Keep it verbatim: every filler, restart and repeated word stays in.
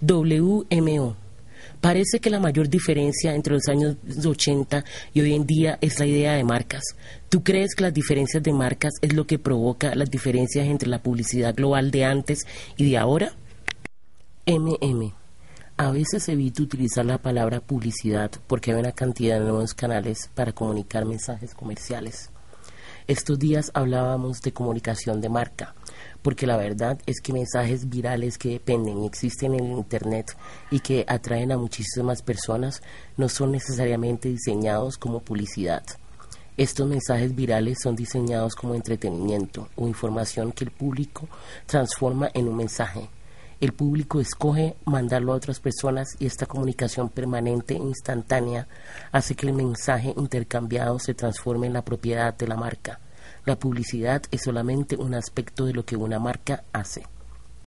W M O. Parece que la mayor diferencia entre los años ochenta y hoy en día es la idea de marcas. ¿Tú crees que las diferencias de marcas es lo que provoca las diferencias entre la publicidad global de antes y de ahora? M M. A veces evito utilizar la palabra publicidad porque hay una cantidad de nuevos canales para comunicar mensajes comerciales. Estos días hablábamos de comunicación de marca, porque la verdad es que mensajes virales que dependen y existen en el Internet y que atraen a muchísimas personas no son necesariamente diseñados como publicidad. Estos mensajes virales son diseñados como entretenimiento o información que el público transforma en un mensaje. El público escoge mandarlo a otras personas y esta comunicación permanente e instantánea hace que el mensaje intercambiado se transforme en la propiedad de la marca. La publicidad es solamente un aspecto de lo que una marca hace.